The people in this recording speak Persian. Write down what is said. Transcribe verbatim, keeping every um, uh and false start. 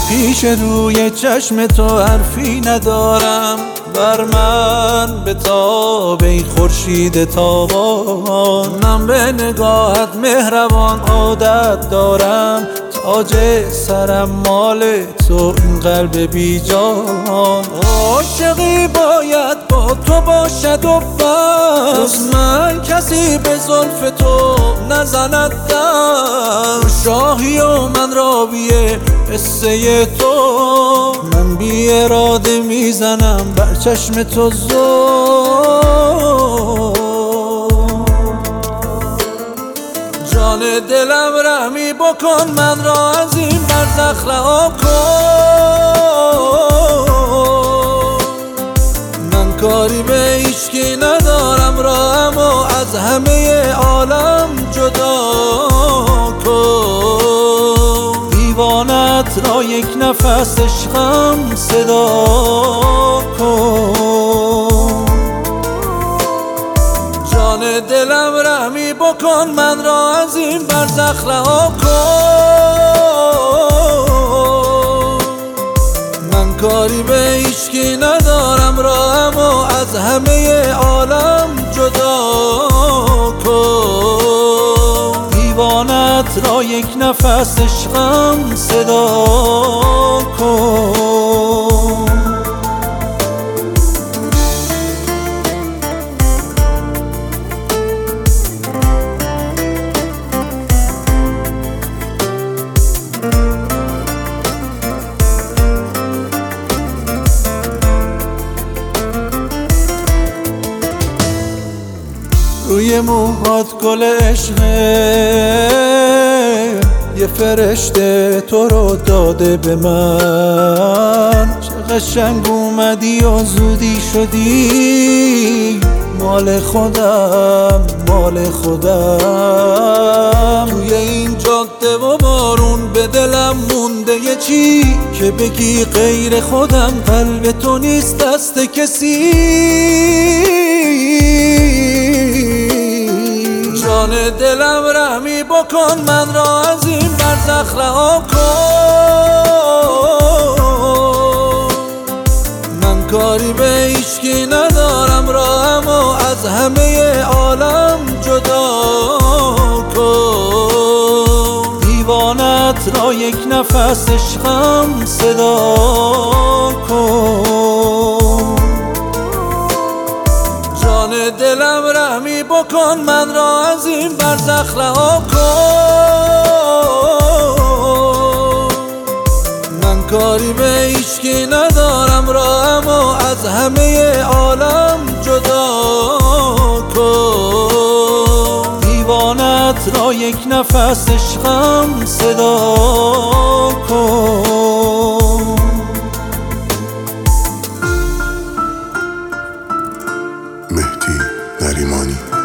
پیش روی چشم تو حرفی ندارم، بر من به تاب ای خورشید تابان. من به نگاهت مهربان عادت دارم، تاج سرم مال تو این قلب بی جان. عاشقی باید با تو باشد و بس، من کسی به زلف تو نزند دم. شاهی و من راویه قصه تو، من بی اراده میزنم بر چشم تو زور. جان دلم رحمی بکن، من را از این برزخ رها کن. من کاری به هیچکی ندارم، راهمو از همه عالم جدا کن. دیوانت را یک نفس عشقم صدا کن. جان دلم رحمی بکن، من را از این برزخ رها کن. من کاری به هیچکی ندارم، راهمو از همه عالم جدا کن. دیوانت را یک نفس عشقم صدا کن. روی موهات گل عشقه، یه فرشته تو رو داده به من. چه قشنگ اومدی و زودی شدی، مال خودم مال خودم. توی این جاده و بارون به دلم مونده یه چی، که بگی غیر خودم قلب تو نیست دست کسی. جان دلم رحمی بکن، من را از این برزخ رها کن. من کاری به هیچکی ندارم، راهمو از همه عالم جدا کن. دیوانت را یک نفس عشقم صدا کن. جان دلم رحمی بکن، من را از این برزخ رها کن. من کاری به هیچکی ندارم، راهمو از همه عالم جدا کن. دیوانت را یک نفس عشقم صدا کن. مهدی نریمانی.